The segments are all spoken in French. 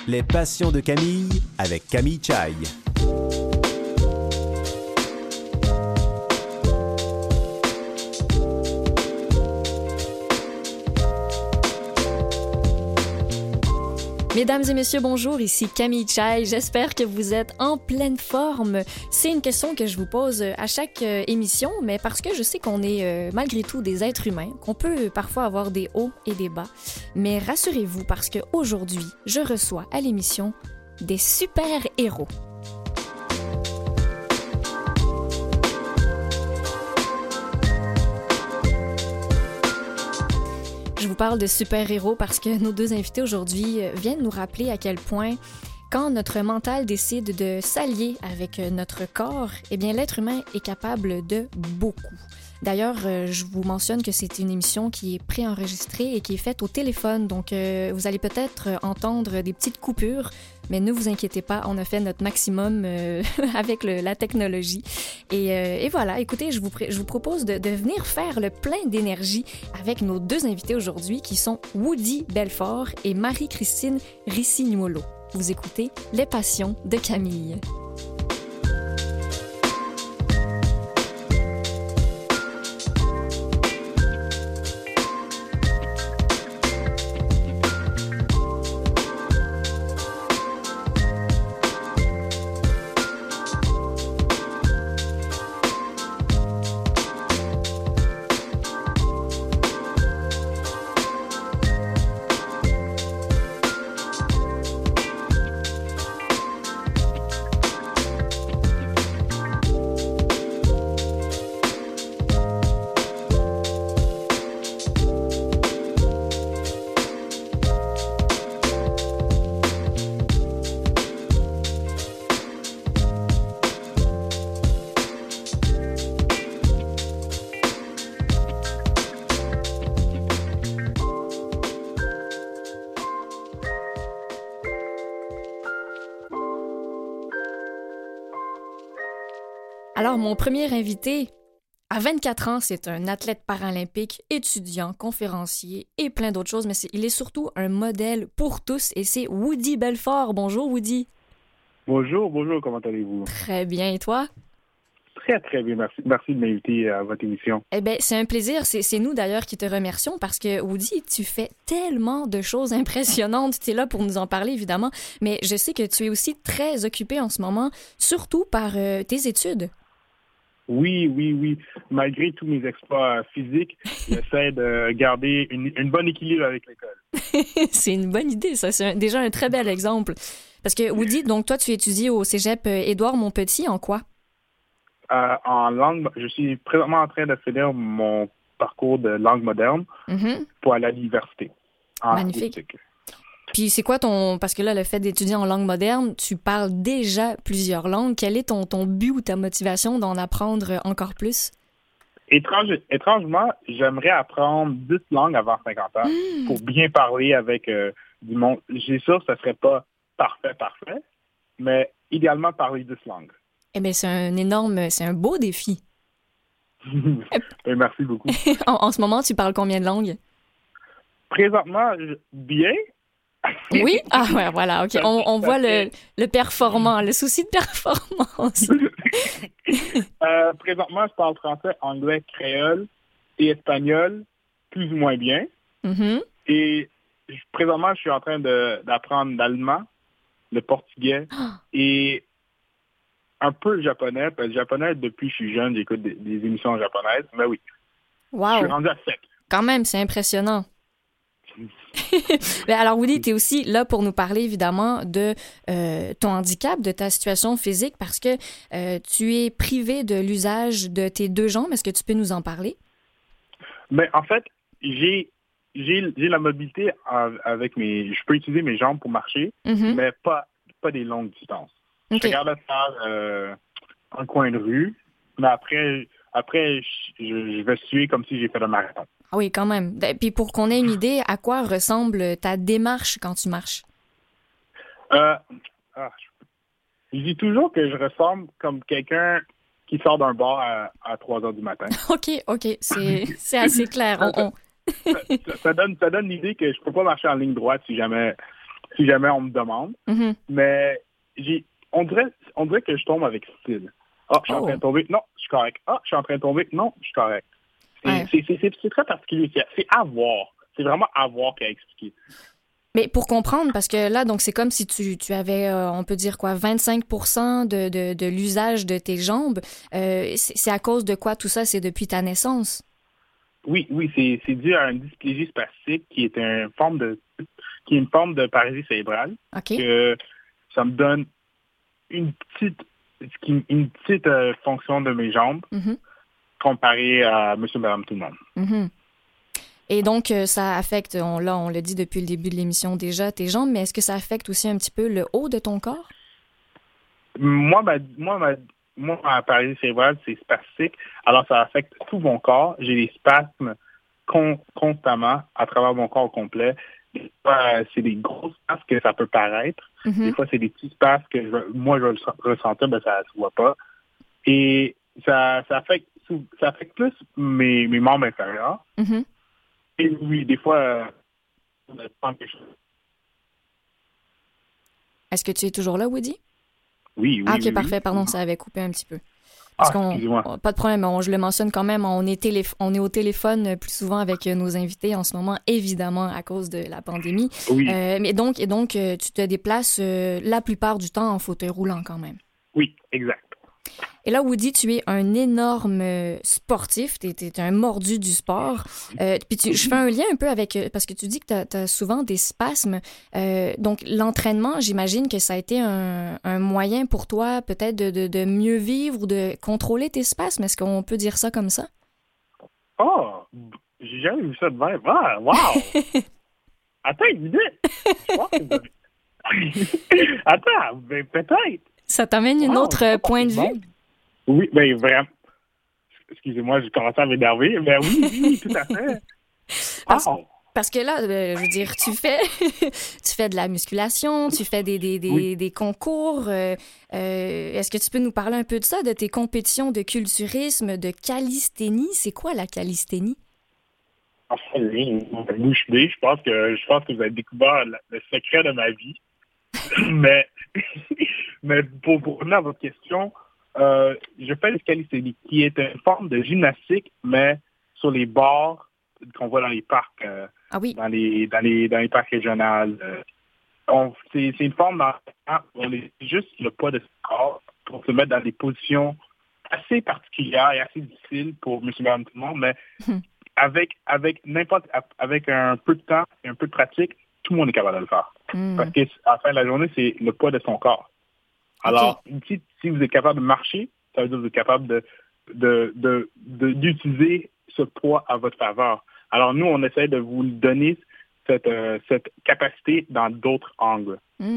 Les passions de Camille avec Camille Chaille. Mesdames et messieurs, bonjour, ici Camille Chaille. J'espère que vous êtes en pleine forme. C'est une question que je vous pose à chaque émission, mais parce que je sais qu'on est malgré tout des êtres humains, qu'on peut parfois avoir des hauts et des bas. Mais rassurez-vous, parce qu'aujourd'hui, je reçois à l'émission des super-héros. Je vous parle de super-héros parce que nos deux invités aujourd'hui viennent nous rappeler à quel point, quand notre mental décide de s'allier avec notre corps, eh bien, l'être humain est capable de beaucoup. D'ailleurs, je vous mentionne que c'est une émission qui est préenregistrée et qui est faite au téléphone, donc vous allez peut-être entendre des petites coupures, mais ne vous inquiétez pas, on a fait notre maximum avec la technologie. Et voilà, écoutez, je vous propose de venir faire le plein d'énergie avec nos deux invités aujourd'hui, qui sont Woody Belfort et Marie-Christine Ricignuolo. Vous écoutez Les Passions de Camille. Alors, mon premier invité, à 24 ans, c'est un athlète paralympique, étudiant, conférencier et plein d'autres choses, mais il est surtout un modèle pour tous et c'est Woody Belfort. Bonjour, Woody. Bonjour, comment allez-vous? Très bien, et toi? Très bien, merci. Merci de m'inviter à votre émission. Eh bien, c'est un plaisir. C'est nous, d'ailleurs, qui te remercions parce que, Woody, tu fais tellement de choses impressionnantes. Tu es là pour nous en parler, évidemment, mais je sais que tu es aussi très occupé en ce moment, surtout par tes études. Oui. Malgré tous mes exploits physiques, j'essaie de garder une bonne équilibre avec l'école. C'est une bonne idée, ça. C'est déjà un très bel exemple. Parce que, Woody, donc toi, tu étudies au cégep Édouard-Montpetit en quoi? En langue, je suis présentement en train de finir mon parcours de langue moderne pour aller à l'université. Magnifique. Linguistique. Puis c'est quoi parce que là, le fait d'étudier en langue moderne, tu parles déjà plusieurs langues. Quel est ton but ou ta motivation d'en apprendre encore plus? Étrangement, j'aimerais apprendre 10 langues avant 50 ans pour bien parler avec du monde. J'ai sûr que ce serait pas parfait, mais idéalement parler 10 langues. Eh bien, c'est un beau défi. Merci beaucoup. En ce moment, tu parles combien de langues? Présentement, bien. Oui? Ah ouais, voilà, OK. On voit le performant, le souci de performance. Présentement, je parle français, anglais, créole et espagnol plus ou moins bien. Et présentement, je suis en train d'apprendre l'allemand, le portugais et un peu le japonais. Parce que le japonais, depuis que je suis jeune, j'écoute des émissions japonaises. Mais oui, wow. Je suis rendu à 7. Quand même, c'est impressionnant. Alors, Woody, tu es aussi là pour nous parler, évidemment, de ton handicap, de ta situation physique, parce que tu es privé de l'usage de tes deux jambes. Est-ce que tu peux nous en parler? Mais en fait, j'ai la mobilité avec je peux utiliser mes jambes pour marcher, mais pas des longues distances. Okay. Je regarde de faire un coin de rue, mais après je vais suer comme si j'ai fait un marathon. Ah oui, quand même. Puis pour qu'on ait une idée, à quoi ressemble ta démarche quand tu marches? Je dis toujours que je ressemble comme quelqu'un qui sort d'un bar à 3 heures du matin. OK. C'est assez clair. Ça donne l'idée que je peux pas marcher en ligne droite si jamais si jamais on me demande. Mm-hmm. Mais on dirait que je tombe avec style. Ah, je suis en train de tomber. Non, je suis correct. Ah, je suis en train de tomber. Non, je suis correct. C'est très particulier. C'est à voir. C'est vraiment à voir qu'à expliquer. Mais pour comprendre, parce que là, donc c'est comme si tu avais, on peut dire quoi, 25% de l'usage de tes jambes. C'est à cause de quoi tout ça? C'est depuis ta naissance? Oui, c'est dû à une dysplasie spastique qui est une forme de paralysie cérébrale. OK. Que ça me donne une petite fonction de mes jambes comparée à monsieur, madame, tout le monde. Mm-hmm. Et donc, ça affecte, on l'a dit depuis le début de l'émission déjà, tes jambes, mais est-ce que ça affecte aussi un petit peu le haut de ton corps? Moi, ma paralysie cérébrale, c'est spastique. Alors, ça affecte tout mon corps. J'ai des spasmes constamment à travers mon corps complet. Des fois, c'est des gros spasmes que ça peut paraître. Mm-hmm. Des fois, c'est des petits spasmes que je vais le ressentir, mais ça ne se voit pas. Et ça affecte plus mes membres inférieurs. Mm-hmm. Et oui, des fois, ça dépend quelque chose. Est-ce que tu es toujours là, Woody? Oui. Ah, OK, oui, parfait. oui. Pardon, ça avait coupé un petit peu. Parce excusez-moi. pas de problème, je le mentionne quand même, on est au téléphone plus souvent avec nos invités en ce moment, évidemment, à cause de la pandémie. Oui. Mais donc, tu te déplaces la plupart du temps en fauteuil roulant quand même. Oui, exact. Et là, Woody, tu es un énorme sportif, tu es un mordu du sport. Puis je fais un lien un peu avec, parce que tu dis que tu as souvent des spasmes. Donc, l'entraînement, j'imagine que ça a été un moyen pour toi peut-être de mieux vivre ou de contrôler tes spasmes. Est-ce qu'on peut dire ça comme ça? Oh, j'ai jamais vu ça de même. Ah, wow! Attends une minute! Je pense que vous avez... Attends, ben, peut-être! Ça t'amène un autre point de vue? Oui, bien, vraiment. Excusez-moi, j'ai commencé à m'énerver. Mais oui, tout à fait. Parce que là, je veux dire, tu fais de la musculation, tu fais des concours. Est-ce que tu peux nous parler un peu de ça, de tes compétitions de culturisme, de calisthénie? C'est quoi la calisthénie? Enfin, oui, bouche bée. Je pense que vous avez découvert le secret de ma vie. mais pour revenir à votre question, je fais le calisthénie, qui est une forme de gymnastique, mais sur les bords qu'on voit dans les parcs, dans les parcs régionaux. C'est une forme où on est juste le poids de ce corps pour se mettre dans des positions assez particulières et assez difficiles pour monsieur, madame, tout le monde, mais avec un peu de temps et un peu de pratique, tout le monde est capable de le faire. Parce qu'à la fin de la journée, c'est le poids de son corps. Alors, si vous êtes capable de marcher, ça veut dire que vous êtes capable d'utiliser ce poids à votre faveur. Alors, nous, on essaie de vous donner cette capacité dans d'autres angles.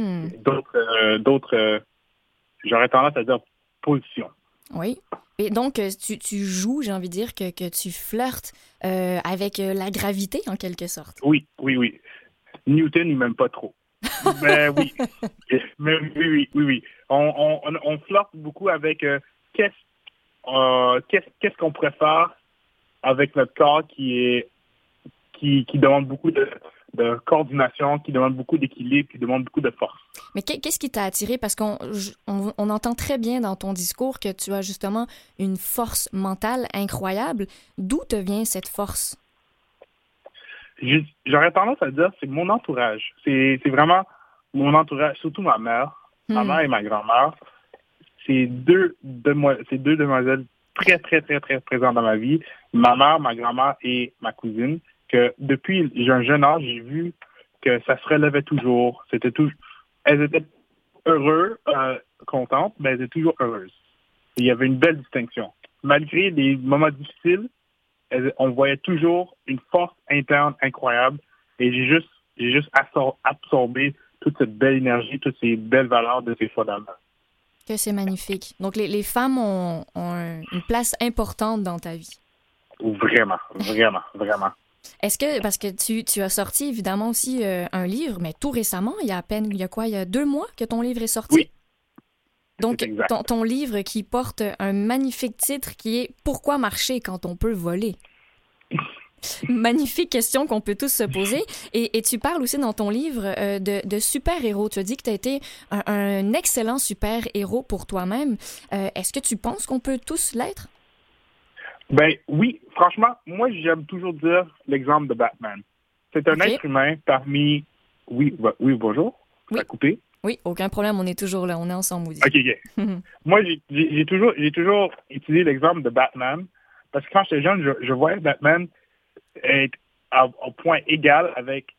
J'aurais tendance à dire positions. Oui. Et donc, tu joues, j'ai envie de dire, que tu flirtes avec la gravité, en quelque sorte. Oui. Newton, il m'aime pas trop. Mais oui. Mais oui. On flirte beaucoup avec qu'est-ce qu'on pourrait faire avec notre corps qui demande beaucoup de coordination, qui demande beaucoup d'équilibre, qui demande beaucoup de force. Mais qu'est-ce qui t'a attiré? Parce qu'on entend très bien dans ton discours que tu as justement une force mentale incroyable. D'où te vient cette force? J'aurais tendance à dire c'est mon entourage. C'est vraiment mon entourage, surtout ma mère. Ma mère et ma grand-mère. C'est deux demoiselles très, très, très, très présentes dans ma vie. Ma mère, ma grand-mère et ma cousine. Que depuis un jeune âge, j'ai vu que ça se relevait toujours. Elles étaient heureuses, contentes, mais elles étaient toujours heureuses. Et il y avait une belle distinction. Malgré les moments difficiles, on voyait toujours une force interne incroyable. Et j'ai juste absorbé toute cette belle énergie, toutes ces belles valeurs de ces fondamentaux. Que c'est magnifique. Donc, les femmes ont une place importante dans ta vie. Vraiment. Est-ce que, parce que tu as sorti évidemment aussi un livre, mais tout récemment, il y a 2 mois que ton livre est sorti? Oui. Donc, ton livre qui porte un magnifique titre qui est « Pourquoi marcher quand on peut voler ». Magnifique question qu'on peut tous se poser. Et tu parles aussi dans ton livre de super-héros. Tu as dit que tu as été un excellent super-héros pour toi-même. Est-ce que tu penses qu'on peut tous l'être? Ben oui, franchement, moi j'aime toujours dire l'exemple de Batman. C'est un être humain parmi... Oui, bonjour. Oui. Ça a coupé? Oui, aucun problème, on est toujours là, on est ensemble, Woody. OK. Moi, j'ai toujours utilisé l'exemple de Batman parce que quand j'étais jeune, je voyais Batman être au point égal avec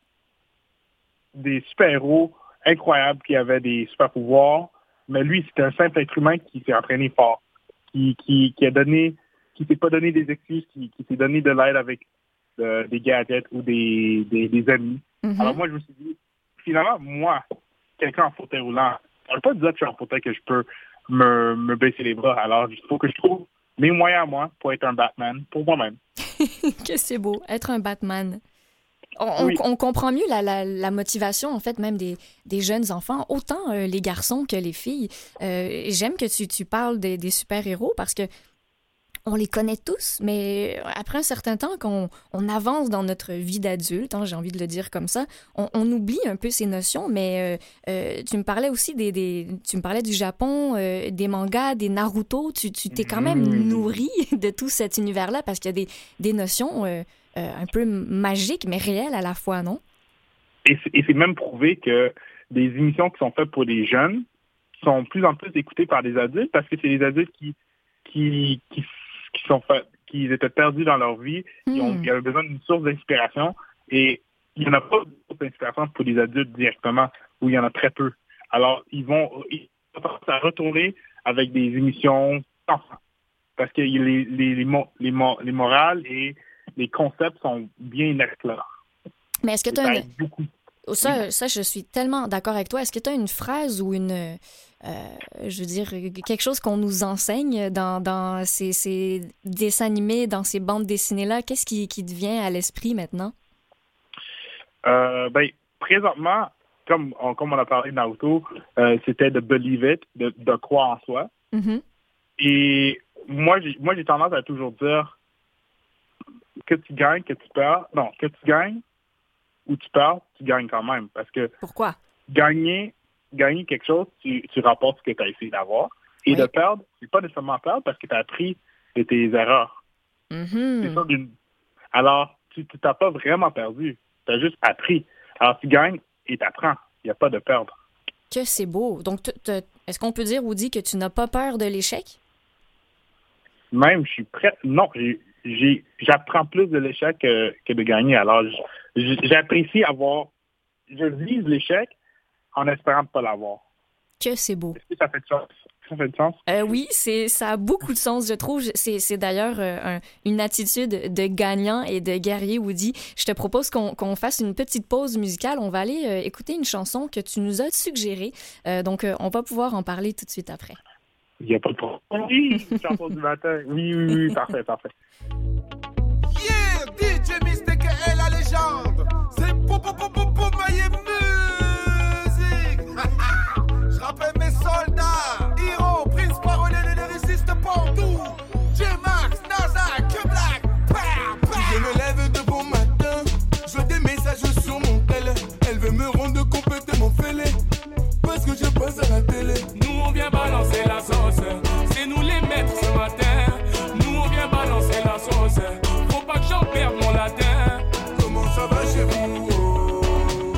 des super-héros incroyables qui avaient des super-pouvoirs, mais lui, c'était un simple être humain qui s'est entraîné fort, qui s'est pas donné des excuses, qui s'est donné de l'aide avec des gadgets ou des amis. Mm-hmm. Alors moi, je me suis dit, finalement, moi, quelqu'un en fauteuil roulant, on ne peut pas dire que je suis en fauteuil que je peux me baisser les bras. Alors, il faut que je trouve mes moyens à moi pour être un Batman pour moi-même. Que c'est beau, être un Batman. On comprend mieux la motivation, en fait, même des jeunes enfants, autant les garçons que les filles. J'aime que tu parles des super-héros parce que on les connaît tous, mais après un certain temps, quand on avance dans notre vie d'adulte, j'ai envie de le dire comme ça, on oublie un peu ces notions, mais tu me parlais aussi tu me parlais du Japon, des mangas, des Naruto, tu t'es quand même nourri de tout cet univers-là parce qu'il y a des notions un peu magiques, mais réelles à la fois, non? Et c'est même prouvé que des émissions qui sont faites pour des jeunes sont de plus en plus écoutées par des adultes parce que c'est les adultes qui étaient perdus dans leur vie, ils avaient besoin d'une source d'inspiration et il n'y en a pas de source d'inspiration pour les adultes directement, où il y en a très peu. Alors, ils vont à retourner avec des émissions enfants parce que les morales et les concepts sont bien clairs. Mais est-ce que tu as Ça, je suis tellement d'accord avec toi. Est-ce que tu as une phrase ou quelque chose qu'on nous enseigne dans ces dessins animés, dans ces bandes dessinées-là? Qu'est-ce qui te vient à l'esprit maintenant? Présentement, comme on a parlé de Naruto, c'était de believe it, de croire en soi. Mm-hmm. Et moi, j'ai tendance à toujours dire que tu gagnes, que tu perds. Non, que tu gagnes ou tu perds, tu gagnes quand même. Parce que pourquoi? Gagner quelque chose, tu rapportes ce que tu as essayé d'avoir. Et de perdre, c'est pas nécessairement perdre parce que tu as appris de tes erreurs. Mm-hmm. C'est ça Alors, tu n'as pas vraiment perdu. Tu as juste appris. Alors, tu gagnes et tu apprends. Il n'y a pas de perdre. Que c'est beau. Donc, est-ce qu'on peut dire, Woody, que tu n'as pas peur de l'échec? Même, je suis prêt. Non, j'apprends plus de l'échec que de gagner. Alors, j'apprécie je vise l'échec en espérant ne pas l'avoir. Que c'est beau. Est-ce que ça fait de sens? Ça fait de sens? Oui, ça a beaucoup de sens, je trouve. C'est d'ailleurs une attitude de gagnant et de guerrier, Woody. Je te propose qu'on fasse une petite pause musicale. On va aller écouter une chanson que tu nous as suggérée. Donc, on va pouvoir en parler tout de suite après. Il n'y a pas de problème. Oui, une chanson du matin. Oui, parfait. Yeah, DJ Mystique est la légende. C'est pour mailler musique. Je rappelle mes soldats. Hiro, Prince Parolé, ne résiste pas en tout. J-Max, NASA, Q-Black. Je me lève de bon matin. Je vois des messages sur mon tel. Elle veut me rendre complètement fêlé. Parce que je passe à la télé. Nous on vient balancer la sauce. C'est nous les maîtres ce matin. Nous on vient balancer la sauce. Faut pas que j'en perde mon latin. Comment ça va chez vous?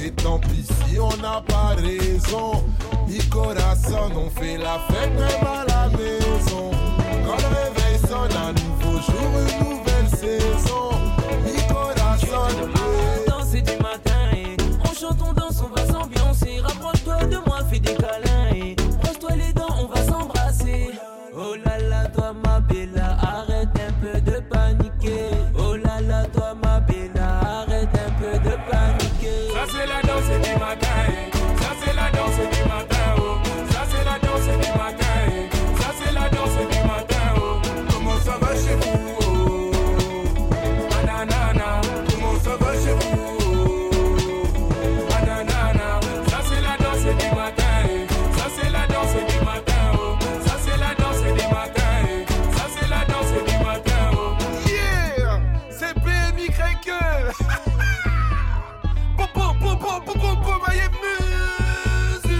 Et tant pis si on n'a pas raison. Mi corazon, on fait la fête même à la maison. Quand le réveil sonne, un nouveau jour, une nouvelle saison. Mi corazon, danser du matin, on chante, on danse, on va s'ambiancer. Rapproche-toi de moi, fais des câlins, brosse-toi les dents, on va s'embrasser. Oh là là, toi ma bella, arrête un peu de paniquer. Oh là là, toi ma bella, arrête un peu de paniquer. Ça c'est la danse du matin, ça c'est la danse du matin, oh. Ça c'est la danse du matin, ça c'est la danse du matin, oh. comment ça va chez vous? Oh. Bananana, Comment ça va chez vous? Oh. bananana, ça c'est la danse du matin, ça c'est la danse du matin, oh. Ça c'est la danse du matin, ça c'est la danse du matin, oh. Yeah! C'est BMY! Maillé musique!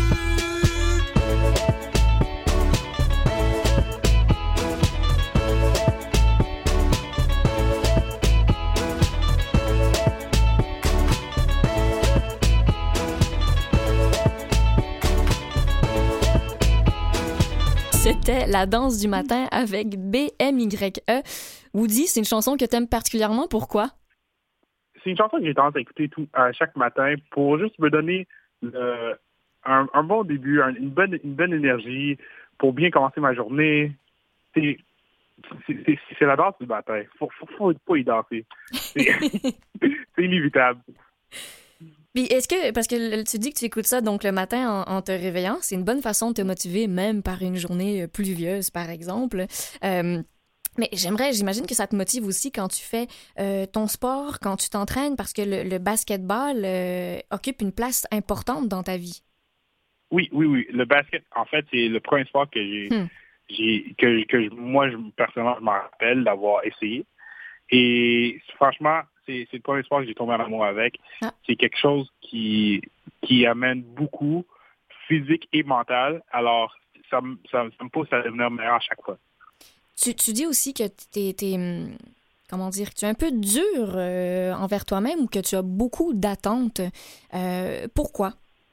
C'était La danse du matin avec BMYE. Woody, c'est une chanson que t'aimes particulièrement. Pourquoi? C'est une chanson que j'ai tendance à écouter chaque matin pour juste me donner un bon début, une bonne énergie pour bien commencer ma journée. C'est la danse du matin. Faut pas y danser. C'est inévitable. Puis est-ce que, parce que tu dis que tu écoutes ça donc le matin en te réveillant, c'est une bonne façon de te motiver même par une journée pluvieuse, par exemple. Mais j'imagine que ça te motive aussi quand tu fais ton sport, quand tu t'entraînes, parce que le basketball occupe une place importante dans ta vie. Oui. Le basket, en fait, c'est le premier sport que moi, personnellement, je m'en rappelle d'avoir essayé. Et franchement, c'est le premier sport que j'ai tombé en amour avec. Ah. C'est quelque chose qui amène beaucoup physique et mental. Alors, ça me pousse à devenir meilleur à chaque fois. Tu dis aussi que comment dire, que tu es un peu dur envers toi-même ou que tu as beaucoup d'attentes. Pourquoi?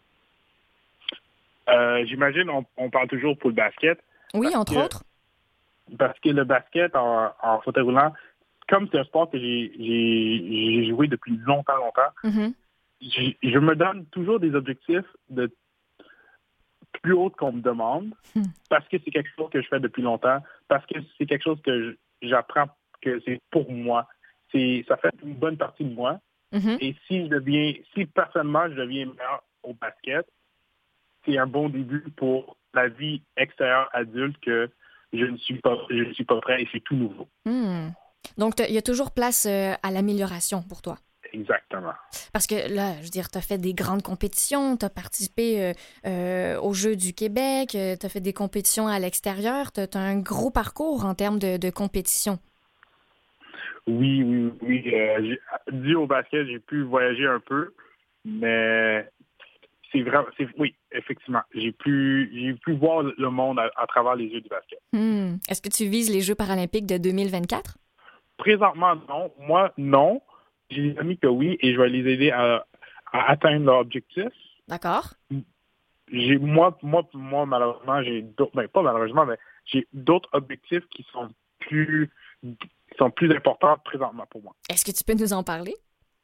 J'imagine, on parle toujours pour le basket. Oui, entre autres. Parce que le basket en fauteuil roulant, comme c'est un sport que j'ai joué depuis longtemps, mm-hmm. je me donne toujours des objectifs de plus haut qu'on me demande, parce que c'est quelque chose que je fais depuis longtemps, parce que c'est quelque chose que j'apprends que c'est pour moi. Ça fait une bonne partie de moi. Mm-hmm. Et si personnellement je deviens meilleur au basket, c'est un bon début pour la vie extérieure adulte que je ne suis pas prêt et c'est tout nouveau. Mm. Donc, il y a toujours place à l'amélioration pour toi. Exactement. Parce que là, je veux dire, tu as fait des grandes compétitions, tu as participé aux Jeux du Québec, tu as fait des compétitions à l'extérieur, tu as un gros parcours en termes de compétition. Oui. Dû au basket, j'ai pu voyager un peu, mais oui, effectivement. J'ai pu voir le monde à travers les yeux du basket. Est-ce que tu vises les Jeux paralympiques de 2024? Présentement, non. Moi, non. J'ai des amis que oui, et je vais les aider à atteindre leur objectif. D'accord. Moi, malheureusement, j'ai d'autres, pas malheureusement, mais j'ai d'autres objectifs qui sont plus importants présentement pour moi. Est-ce que tu peux nous en parler?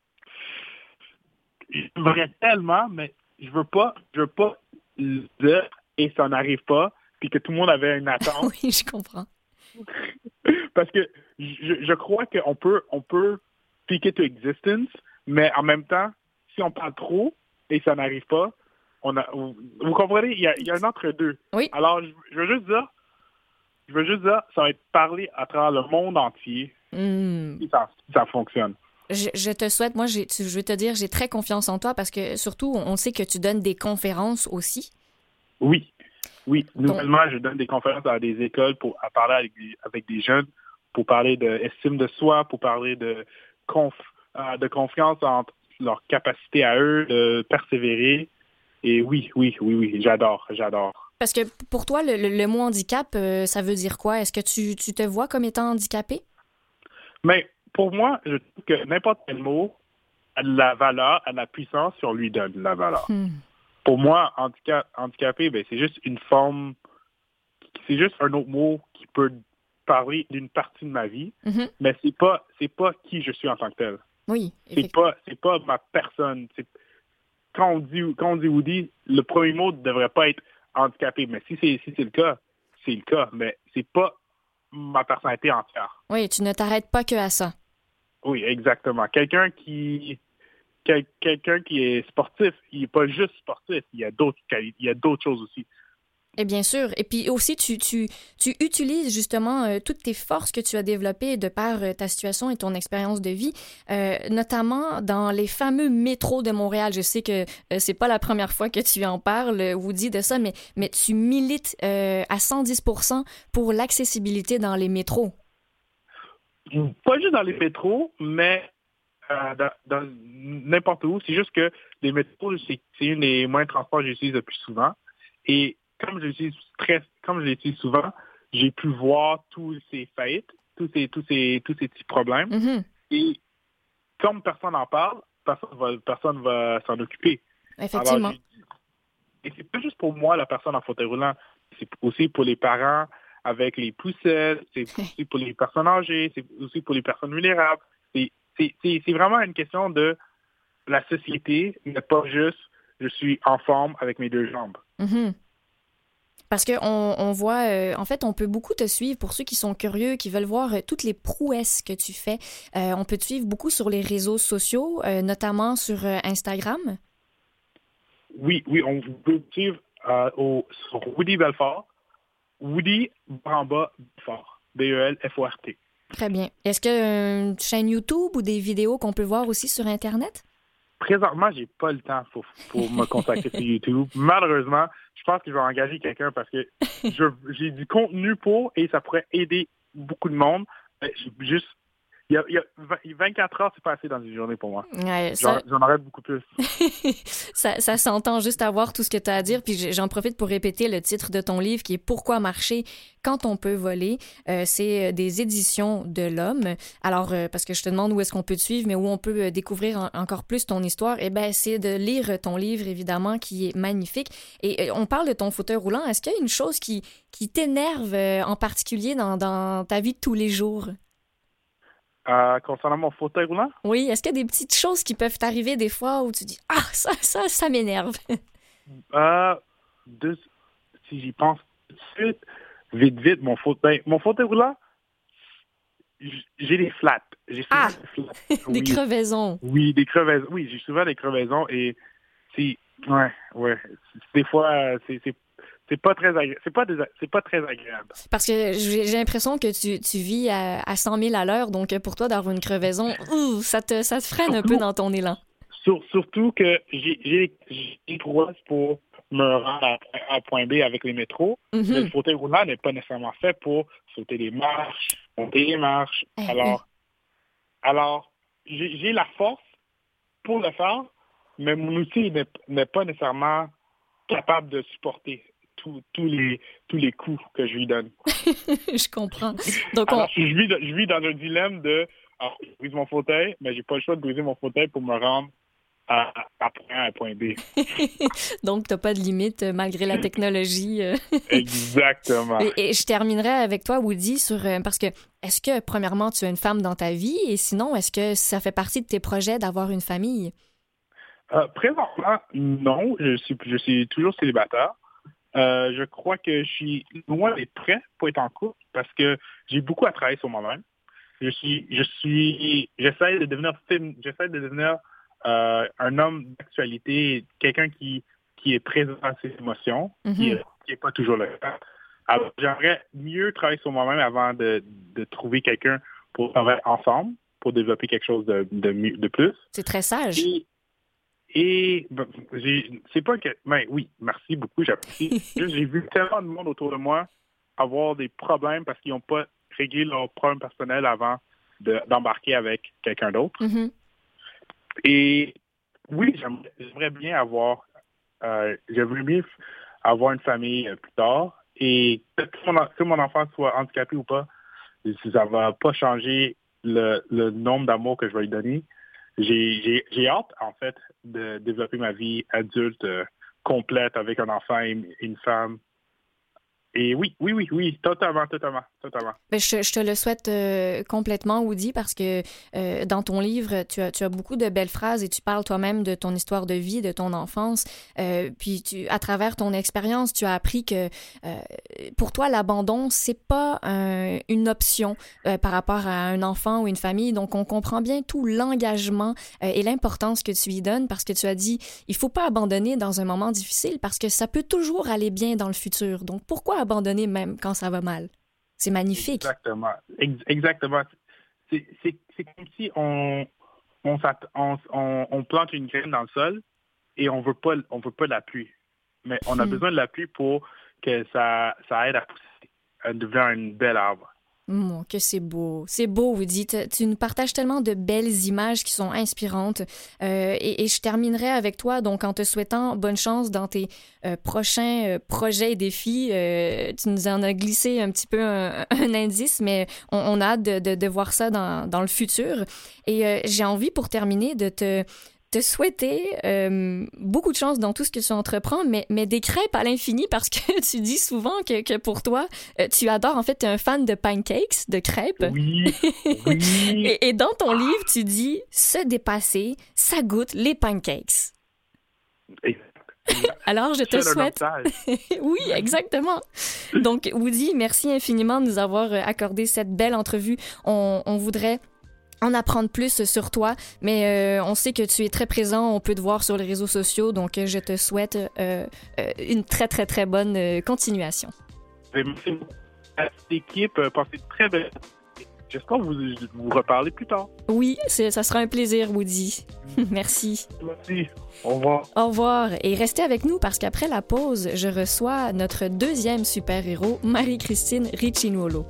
J'aimerais tellement, mais je veux pas le dire et ça n'arrive pas, puis que tout le monde avait une attente. Oui, je comprends. Parce que je crois qu'on peut speak it to existence, mais en même temps, si on parle trop et ça n'arrive pas, vous comprenez, il y a un entre-deux. Oui. Alors, je veux juste dire, ça va être parlé à travers le monde entier si ça fonctionne. Je te souhaite, moi, je vais te dire, j'ai très confiance en toi parce que surtout, on sait que tu donnes des conférences aussi. Oui. Nouvellement, je donne des conférences à des écoles pour parler avec des jeunes, pour parler d'estime de soi, pour parler de confiance entre leur capacité à eux de persévérer. Et oui, j'adore. Parce que pour toi, le mot handicap, ça veut dire quoi? Est-ce que tu te vois comme étant handicapé? Mais pour moi, je trouve que n'importe quel mot la valeur, à la puissance si on lui donne la valeur. Pour moi, handicapé, ben, c'est juste une forme, c'est juste un autre mot qui peut parler d'une partie de ma vie, mais c'est pas qui je suis en tant que tel. Oui, c'est pas ma personne. Quand on dit Woody, le premier mot ne devrait pas être handicapé, mais si c'est le cas, c'est le cas, mais c'est pas ma personnalité entière. Oui, tu ne t'arrêtes pas que à ça. Oui, exactement. Quelqu'un qui est sportif, il n'est pas juste sportif, il y a d'autres choses aussi. Et bien sûr. Et puis aussi, tu utilises justement toutes tes forces que tu as développées de par ta situation et ton expérience de vie, notamment dans les fameux métros de Montréal. Je sais que c'est pas la première fois que tu en parles, Woody, de ça, mais tu milites à 110% pour l'accessibilité dans les métros. Pas juste dans les métros, mais dans n'importe où. C'est juste que les métros, c'est une des moyens de transport que j'utilise le plus souvent. Et comme je l'utilise souvent, j'ai pu voir tous ces faillites, tous ces petits problèmes. Et comme personne n'en parle, personne va s'en occuper. Effectivement. Alors, et c'est pas juste pour moi, la personne en fauteuil roulant, c'est aussi pour les parents avec les poussettes, c'est aussi pour les personnes âgées, c'est aussi pour les personnes vulnérables. C'est vraiment une question de la société, mais pas juste je suis en forme avec mes 2 jambes. Parce qu'on voit, en fait, on peut beaucoup te suivre pour ceux qui sont curieux, qui veulent voir toutes les prouesses que tu fais. On peut te suivre beaucoup sur les réseaux sociaux, notamment sur Instagram. Oui, on peut te suivre sur Woody Belfort, Woody Bramba Belfort, Belfort. Très bien. Est-ce qu'il y a une chaîne YouTube ou des vidéos qu'on peut voir aussi sur Internet? Présentement, j'ai pas le temps pour me contacter sur YouTube. Malheureusement, je pense que je vais engager quelqu'un parce que j'ai du contenu et ça pourrait aider beaucoup de monde. Juste, il y a 24 heures, c'est pas assez dans une journée pour moi. Ouais, j'en aurais beaucoup plus. ça s'entend juste à voir tout ce que tu as à dire. Puis j'en profite pour répéter le titre de ton livre qui est « Pourquoi marcher quand on peut voler ». C'est des éditions de l'Homme. Alors, parce que je te demande où est-ce qu'on peut te suivre, mais où on peut découvrir encore plus ton histoire, eh bien, c'est de lire ton livre, évidemment, qui est magnifique. Et on parle de ton fauteuil roulant. Est-ce qu'il y a une chose qui t'énerve en particulier dans ta vie de tous les jours? Concernant mon fauteuil roulant? Oui, est-ce qu'il y a des petites choses qui peuvent t'arriver des fois où tu dis « Ah, ça m'énerve! » Si j'y pense tout de suite, vite, mon fauteuil roulant, j'ai des flats. J'ai souvent des flats. Des crevaisons. Oui, des crevaisons. Oui, j'ai souvent des crevaisons et c'est... Ouais. Des fois, c'est pas très agréable. Parce que j'ai l'impression que tu vis à 100 000 à l'heure, donc pour toi, d'avoir une crevaison, ça te freine un peu dans ton élan. Surtout que j'ai des prouesses pour me rendre à point B avec les métros. Mais le fauteuil roulant n'est pas nécessairement fait pour sauter les marches, monter les marches. Alors, j'ai la force pour le faire, mais mon outil n'est pas nécessairement capable de supporter tous les coups que je lui donne. Je comprends. Donc alors, je vis dans un dilemme de je brise mon fauteuil, mais j'ai pas le choix de briser mon fauteuil pour me rendre à point A à point B. Donc, tu n'as pas de limite malgré la technologie. Exactement. Et je terminerai avec toi, Woody, parce que est-ce que, premièrement, tu as une femme dans ta vie? Et sinon, est-ce que ça fait partie de tes projets d'avoir une famille? Présentement, non. Je suis toujours célibataire. Je crois que je suis loin d'être prêt pour être en couple parce que j'ai beaucoup à travailler sur moi-même. J'essaie de devenir un homme d'actualité, quelqu'un qui est présent à ses émotions, qui est pas toujours le cas. Alors, j'aimerais mieux travailler sur moi-même avant de trouver quelqu'un pour travailler ensemble, pour développer quelque chose de plus. C'est très sage. C'est pas que... Ben oui, merci beaucoup, j'apprécie. J'ai vu tellement de monde autour de moi avoir des problèmes parce qu'ils n'ont pas réglé leurs problèmes personnels avant d'embarquer avec quelqu'un d'autre. Et oui, j'aimerais bien avoir une famille plus tard. Et que mon enfant soit handicapé ou pas, ça va pas changer le nombre d'amour que je vais lui donner. j'ai hâte, en fait, de développer ma vie adulte complète avec un enfant et une femme. Et oui, totalement. Ben, je te le souhaite complètement, Woody, parce que dans ton livre, tu as beaucoup de belles phrases et tu parles toi-même de ton histoire de vie, de ton enfance. Puis à travers ton expérience, tu as appris que pour toi, l'abandon, c'est pas une option par rapport à un enfant ou une famille. Donc, on comprend bien tout l'engagement et l'importance que tu y donnes parce que tu as dit, il faut pas abandonner dans un moment difficile parce que ça peut toujours aller bien dans le futur. Donc, pourquoi abandonner même quand ça va mal? C'est magnifique. Exactement. C'est comme si on plante une graine dans le sol et on veut pas la pluie. Mais on a besoin de la pluie pour que ça aide à pousser, à devenir une belle arbre. Que c'est beau. C'est beau, Woody. Tu nous partages tellement de belles images qui sont inspirantes. Et je terminerai avec toi, donc, en te souhaitant bonne chance dans tes prochains projets et défis. Tu nous en as glissé un petit peu un indice, mais on a hâte de voir ça dans le futur. Et j'ai envie, pour terminer, de te souhaiter beaucoup de chance dans tout ce que tu entreprends, mais des crêpes à l'infini parce que tu dis souvent que pour toi, tu adores, en fait, tu es un fan de pancakes, de crêpes. Oui. et dans ton livre, tu dis « Se dépasser, ça goûte les pancakes ». Alors, je te souhaite... Oui, exactement. Donc, Woody, merci infiniment de nous avoir accordé cette belle entrevue. On voudrait en apprendre plus sur toi, mais on sait que tu es très présent, on peut te voir sur les réseaux sociaux, donc je te souhaite une très, très, très bonne continuation. Merci beaucoup à cette équipe, passez très belle. J'espère vous reparler plus tard. Oui, ça sera un plaisir, Woody. Merci. Merci. Au revoir. Au revoir. Et restez avec nous parce qu'après la pause, je reçois notre deuxième super-héros, Marie-Christine Riccinuolo.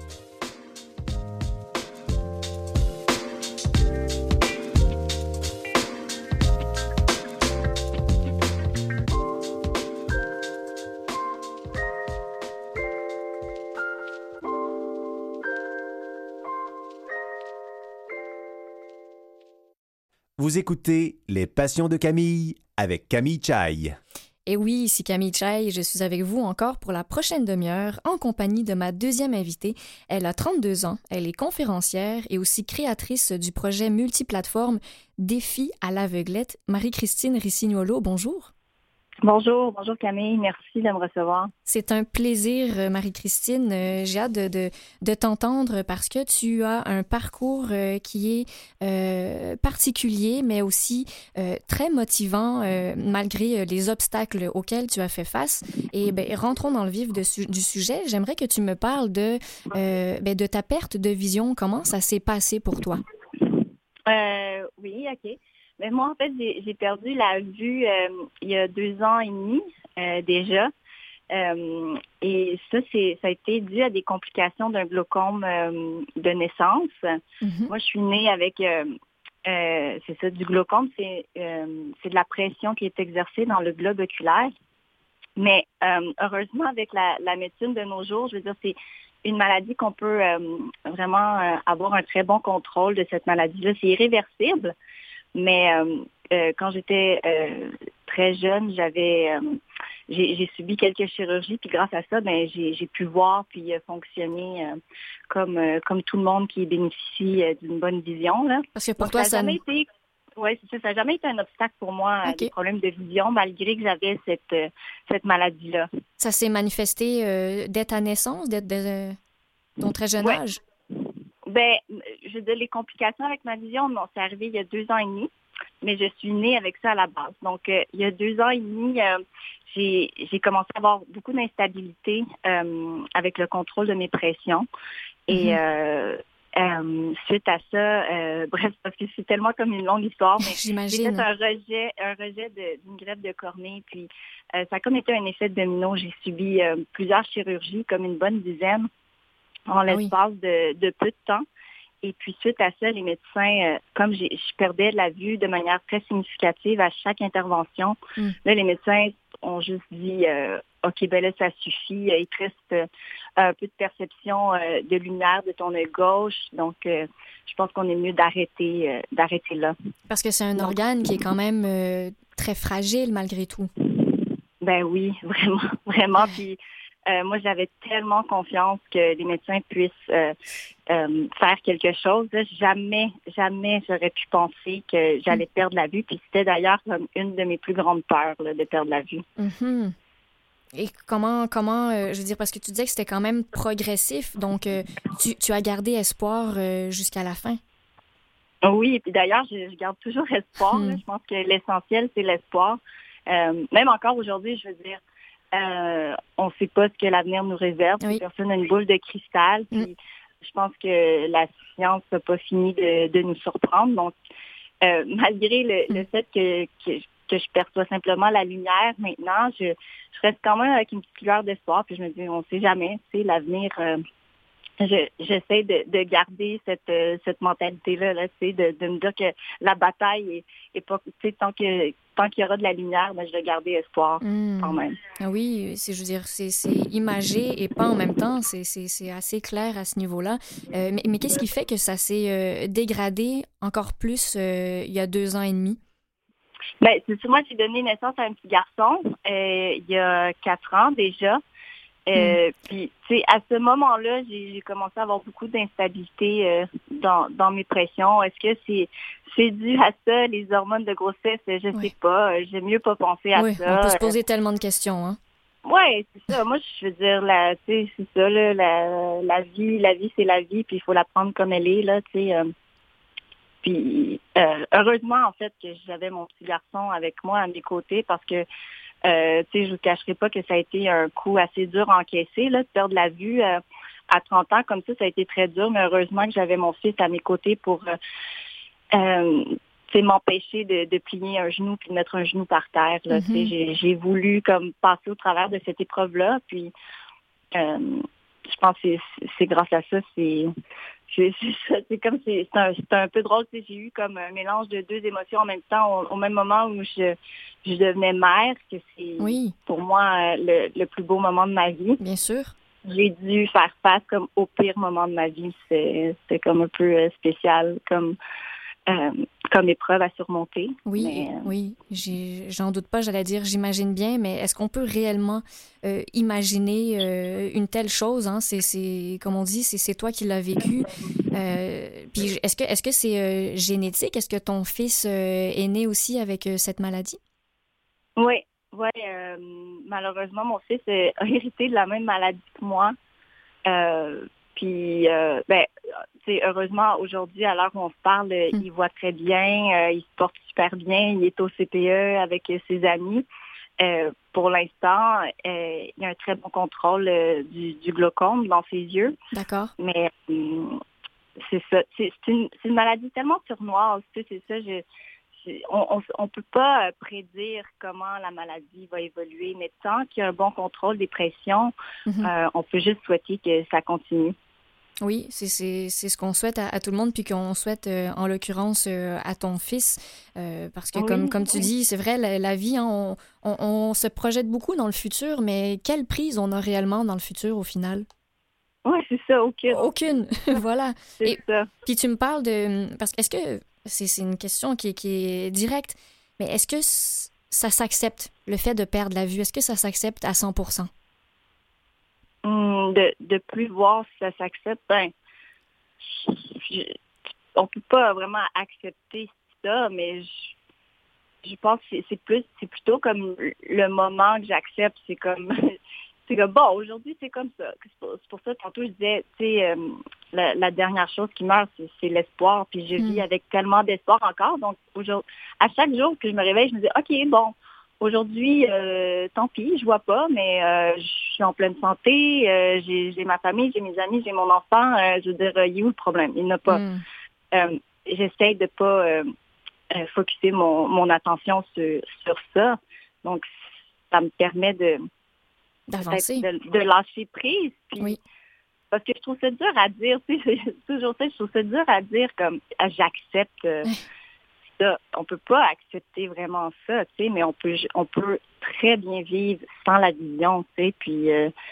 Vous écoutez Les Passions de Camille avec Camille Chai. Et oui, ici Camille Chai, je suis avec vous encore pour la prochaine demi-heure en compagnie de ma deuxième invitée. Elle a 32 ans, elle est conférencière et aussi créatrice du projet multiplateforme Défi à l'aveuglette. Marie-Christine Riccinuolo, bonjour. Bonjour Camille, merci de me recevoir. C'est un plaisir, Marie-Christine. J'ai hâte de t'entendre parce que tu as un parcours qui est particulier, mais aussi très motivant malgré les obstacles auxquels tu as fait face. Et rentrons dans le vif du sujet. J'aimerais que tu me parles de ta perte de vision. Comment ça s'est passé pour toi? Oui, OK. Mais moi, en fait, j'ai perdu la vue il y a 2 ans et demi déjà. Et ça a été dû à des complications d'un glaucome de naissance. Mm-hmm. Moi, je suis née avec, c'est ça, du glaucome. C'est de la pression qui est exercée dans le globe oculaire. Mais heureusement, avec la médecine de nos jours, je veux dire, c'est une maladie qu'on peut vraiment avoir un très bon contrôle de cette maladie-là. C'est irréversible. Mais quand j'étais très jeune, j'ai subi quelques chirurgies, puis grâce à ça, j'ai pu voir puis fonctionner comme tout le monde qui bénéficie d'une bonne vision là. Parce que pour toi, ça n'a jamais été un obstacle pour moi, okay. Des problèmes de vision, malgré que j'avais cette maladie-là. Ça s'est manifesté dès ta naissance, dès ton très jeune âge? Je veux dire, les complications avec ma vision, non, c'est arrivé il y a 2 ans et demi, mais je suis née avec ça à la base. Donc, il y a 2 ans et demi, j'ai commencé à avoir beaucoup d'instabilité avec le contrôle de mes pressions. Et suite à ça, bref, parce que c'est tellement comme une longue histoire, mais j'imagine. J'ai fait un rejet d'une greffe de cornée, puis ça a comme été un effet domino. J'ai subi plusieurs chirurgies, comme une bonne dizaine, en l'espace de peu de temps. Et puis, suite à ça, les médecins, comme je perdais la vue de manière très significative à chaque intervention, là, les médecins ont juste dit OK, ben là, ça suffit. Il te reste un peu de perception de lumière de ton œil gauche. Donc, je pense qu'on est mieux d'arrêter là. Parce que c'est un organe qui est quand même très fragile malgré tout. Ben oui, vraiment, vraiment. Puis moi, j'avais tellement confiance que les médecins puissent faire quelque chose. Là, jamais j'aurais pu penser que j'allais perdre la vue. Puis c'était d'ailleurs comme une de mes plus grandes peurs, là, de perdre la vue. Mm-hmm. Et comment je veux dire, parce que tu disais que c'était quand même progressif, donc tu as gardé espoir jusqu'à la fin. Oui, et puis d'ailleurs, je garde toujours espoir. Là. Je pense que l'essentiel, c'est l'espoir. Même encore aujourd'hui, je veux dire, on ne sait pas ce que l'avenir nous réserve. Oui. Personne n'a une boule de cristal. Puis je pense que la science n'a pas fini de nous surprendre. Donc, malgré le fait que je perçois simplement la lumière maintenant, je reste quand même avec une petite lueur d'espoir. Puis je me dis, on ne sait jamais, tu sais, l'avenir... J'essaie de garder cette mentalité-là, là, tu sais, de me dire que la bataille est pas, tu sais, tant qu'il y aura de la lumière, ben, je vais garder espoir quand même. Oui, je veux dire, c'est imagé et pas en même temps, c'est assez clair à ce niveau-là. Mais qu'est-ce qui fait que ça s'est dégradé encore plus il y a 2 ans et demi? Ben, c'est moi, j'ai donné naissance à un petit garçon il y a 4 ans déjà. Puis, tu sais, à ce moment-là, j'ai commencé à avoir beaucoup d'instabilité dans mes pressions. Est-ce que c'est dû à ça, les hormones de grossesse? Je sais pas. J'aime mieux pas penser à ça. On peut se poser tellement de questions, hein? Oui, c'est ça. Moi, je veux dire, tu sais, c'est ça, là, la vie, c'est la vie, puis il faut la prendre comme elle est, là, tu sais. Puis, heureusement, en fait, que j'avais mon petit garçon avec moi à mes côtés parce que tu sais, je vous cacherai pas que ça a été un coup assez dur à encaisser, là, de perdre la vue à 30 ans. Comme ça a été très dur, mais heureusement que j'avais mon fils à mes côtés pour tu sais, m'empêcher de plier un genou puis de mettre un genou par terre. Là, tu sais, j'ai voulu comme passer au travers de cette épreuve-là. Puis je pense que c'est grâce à ça, c'est comme c'est un peu drôle, tu sais, j'ai eu comme un mélange de 2 émotions en même temps au même moment où je devenais mère, que c'est pour moi le plus beau moment de ma vie. Bien sûr. J'ai dû faire face comme au pire moment de ma vie. C'est comme un peu spécial comme épreuve à surmonter. Oui, j'en doute pas, j'allais dire j'imagine bien, mais est-ce qu'on peut réellement imaginer une telle chose, hein? C'est comme on dit, c'est toi qui l'as vécu. Puis est-ce que c'est génétique? Est-ce que ton fils est né aussi avec cette maladie? Oui, malheureusement, mon fils a hérité de la même maladie que moi. Puis, heureusement, aujourd'hui, à l'heure où on se parle, il voit très bien, il se porte super bien, il est au CPE avec ses amis. Pour l'instant, il y a un très bon contrôle du glaucome dans ses yeux. D'accord. Mais c'est ça. C'est une maladie tellement sournoise. Tu sais, c'est ça. On peut pas prédire comment la maladie va évoluer, mais tant qu'il y a un bon contrôle des pressions, on peut juste souhaiter que ça continue. Oui, c'est ce qu'on souhaite à tout le monde, puis qu'on souhaite en l'occurrence à ton fils, parce que comme tu dis, c'est vrai, la vie, hein, on se projette beaucoup dans le futur, mais quelle prise on a réellement dans le futur au final? Oui, c'est ça, aucune. Aucune, voilà. C'est ça. Puis tu me parles de... Parce que est-ce que... C'est une question qui est directe, mais est-ce que ça s'accepte, le fait de perdre la vue? Est-ce que ça s'accepte à 100%? De plus voir si ça s'accepte, on peut pas vraiment accepter ça, mais je pense que c'est plutôt comme le moment que j'accepte, c'est comme bon, aujourd'hui c'est comme ça. C'est pour ça tantôt je disais, tu sais, la dernière chose qui meurt, c'est l'espoir, puis je vis avec tellement d'espoir encore. Donc à chaque jour que je me réveille, je me dis OK, bon, aujourd'hui, tant pis, je vois pas, mais je suis en pleine santé, j'ai ma famille, j'ai mes amis, j'ai mon enfant. Je veux dire, il est où le problème? Il n'a pas. J'essaie de pas focusser mon attention sur ça. Donc, ça me permet d'avancer, de lâcher prise. Puis, parce que je trouve ça dur à dire. Tu sais, toujours ça, je trouve ça dur à dire comme j'accepte. ça. On peut pas accepter vraiment ça, tu sais, mais on peut très bien vivre sans la vision, tu sais, puis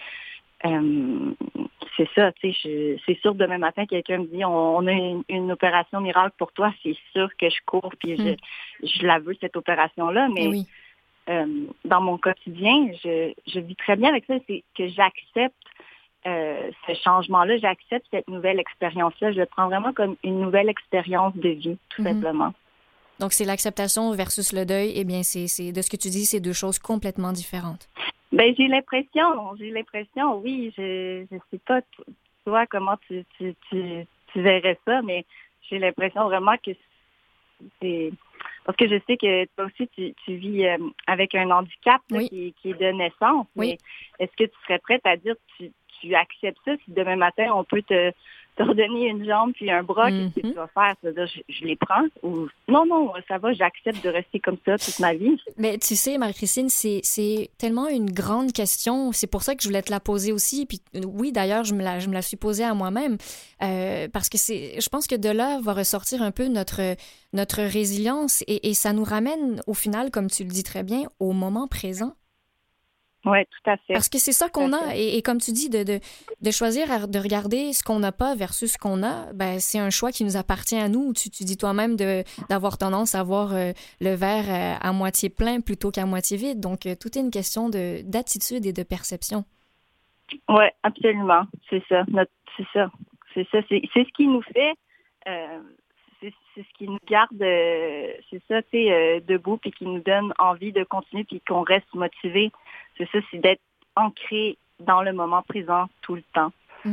c'est ça, tu sais, c'est sûr demain matin, quelqu'un me dit, on a une opération miracle pour toi, c'est sûr que je cours, puis je la veux, cette opération-là, mais oui. Dans mon quotidien, je vis très bien avec ça, c'est que j'accepte ce changement-là, j'accepte cette nouvelle expérience-là. Je le prends vraiment comme une nouvelle expérience de vie, tout simplement. Donc, c'est l'acceptation versus le deuil. Eh bien, c'est de ce que tu dis, c'est deux choses complètement différentes. Ben, j'ai l'impression, oui. Je sais pas, toi, comment tu verrais ça, mais j'ai l'impression vraiment que c'est... Parce que je sais que toi aussi, tu vis avec un handicap là, qui est de naissance. Oui. Mais est-ce que tu serais prête à dire que tu acceptes ça si demain matin, on peut te redonner une jambe puis un bras, qu'est-ce que tu vas faire? C'est-à-dire, je les prends ou non, ça va, j'accepte de rester comme ça toute ma vie. Mais tu sais, Marie-Christine, c'est tellement une grande question. C'est pour ça que je voulais te la poser aussi. Puis oui, d'ailleurs, je me la suis posée à moi-même parce que je pense que de là va ressortir un peu notre résilience et ça nous ramène au final, comme tu le dis très bien, au moment présent. Oui, tout à fait. Parce que c'est ça qu'on a. Et comme tu dis, de choisir de regarder ce qu'on n'a pas versus ce qu'on a, ben, c'est un choix qui nous appartient à nous. Tu dis toi-même d'avoir tendance à voir le verre à moitié plein plutôt qu'à moitié vide. Donc, tout est une question d'attitude et de perception. Oui, absolument. C'est ça. C'est ce qui nous fait... c'est ce qui nous garde, c'est ça, tu sais, debout, puis qui nous donne envie de continuer, puis qu'on reste motivé. C'est ça, c'est d'être ancré dans le moment présent tout le temps,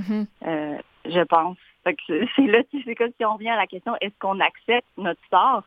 je pense. Fait que c'est là, c'est comme si on revient à la question, est-ce qu'on accepte notre sort?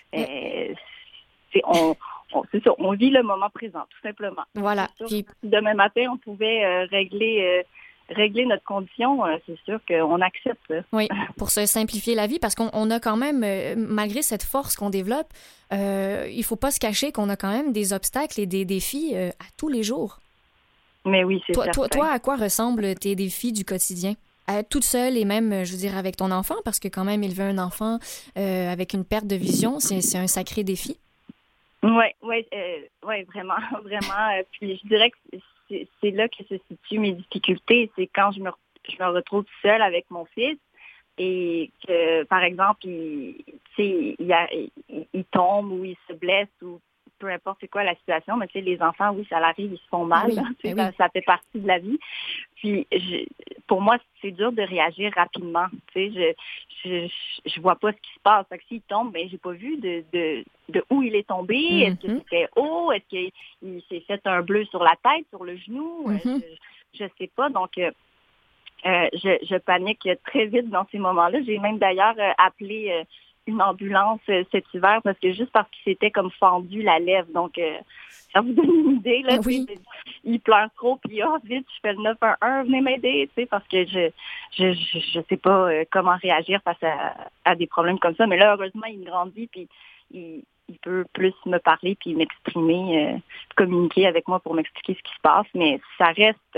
C'est ça, on vit le moment présent, tout simplement. Voilà. Si demain matin, on pouvait régler notre condition, c'est sûr qu'on accepte ça. Oui, pour se simplifier la vie, parce qu'on a quand même, malgré cette force qu'on développe, il faut pas se cacher qu'on a quand même des obstacles et des défis à tous les jours. Mais oui, c'est certain. Toi, à quoi ressemblent tes défis du quotidien? Toute seule et même, je veux dire, avec ton enfant, parce que quand même, élever un enfant avec une perte de vision, c'est un sacré défi. Oui, vraiment, vraiment. Puis je dirais que c'est là que se situent mes difficultés. C'est quand je me retrouve seule avec mon fils et que, par exemple, il tombe ou il se blesse ou peu importe c'est quoi la situation, mais tu sais, les enfants, oui, ça l'arrive, ils se font mal. Oui, ça fait partie de la vie. Puis, pour moi, c'est dur de réagir rapidement. Tu sais, je vois pas ce qui se passe. Fait que s'il tombe, ben j'ai pas vu de où il est tombé. Est-ce que c'était haut? Est-ce qu'il s'est fait un bleu sur la tête, sur le genou? Je sais pas. Donc, je panique très vite dans ces moments-là. J'ai même d'ailleurs appelé une ambulance cet hiver parce qu'il s'était comme fendu la lèvre. Donc, ça vous donne une idée, là. Oui. Il pleure trop, puis vite, je fais le 911, venez m'aider, tu sais, parce que je sais pas comment réagir face à des problèmes comme ça. Mais là, heureusement, il grandit, puis il peut plus me parler, puis m'exprimer, communiquer avec moi pour m'expliquer ce qui se passe. Mais ça reste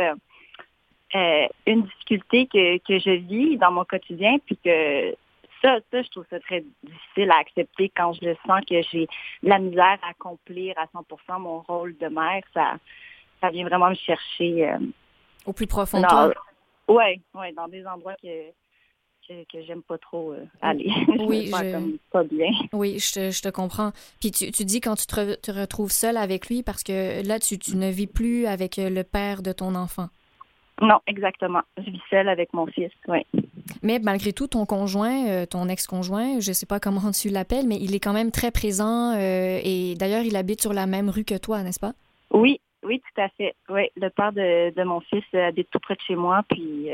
une difficulté que je vis dans mon quotidien, puis que ça, je trouve ça très difficile à accepter quand je sens que j'ai de la misère à accomplir à 100% mon rôle de mère. Ça vient vraiment me chercher. Au plus profond de toi. Oui, dans des endroits que j'aime pas trop aller. Oui, comme pas bien. Oui, je te comprends. Puis tu dis quand tu te retrouves seule avec lui parce que là, tu ne vis plus avec le père de ton enfant. Non, exactement. Je vis seule avec mon fils, oui. Mais malgré tout, ton conjoint, ton ex-conjoint, je sais pas comment tu l'appelles, mais il est quand même très présent et d'ailleurs, il habite sur la même rue que toi, n'est-ce pas? Oui, tout à fait. Oui, le père de mon fils habite tout près de chez moi, puis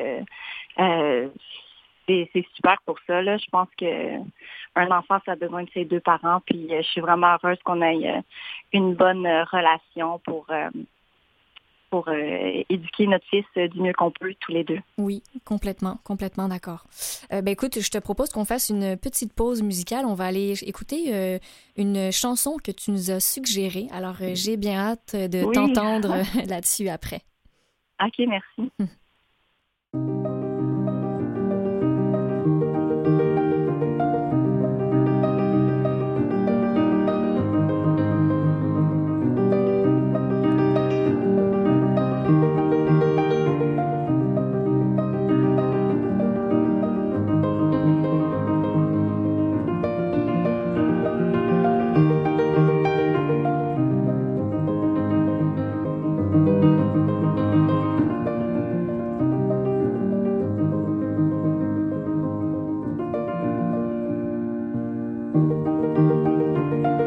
c'est super pour ça, là. Je pense que un enfant, ça a besoin de ses deux parents, puis je suis vraiment heureuse qu'on ait une bonne relation pour éduquer notre fils du mieux qu'on peut, tous les deux. Oui, complètement d'accord. Écoute, je te propose qu'on fasse une petite pause musicale. On va aller écouter une chanson que tu nous as suggérée. Alors, j'ai bien hâte de t'entendre là-dessus après. OK, merci.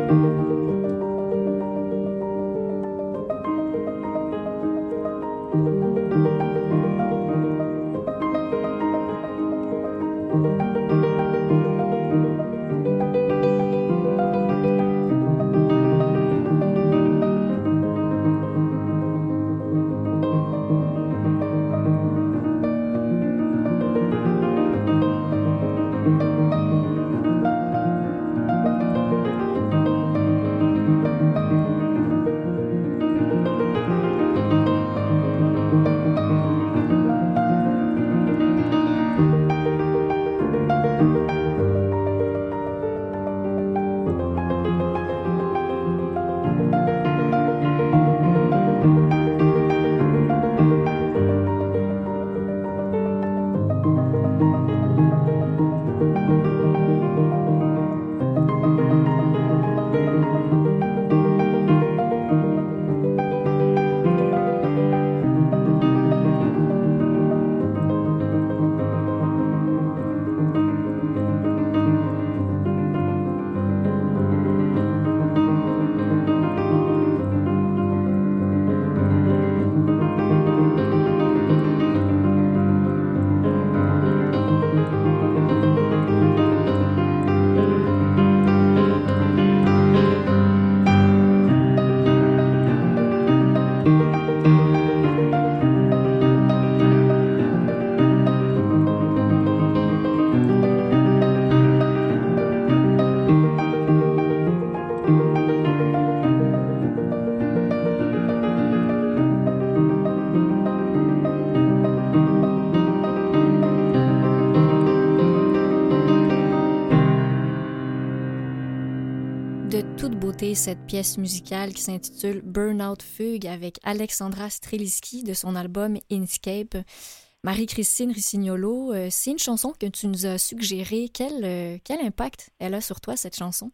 Cette pièce musicale qui s'intitule Burnout Fugue avec Alexandra Streliski de son album Inscape. Marie-Christine Ricignolo, c'est une chanson que tu nous as suggérée. Quel impact elle a sur toi, cette chanson?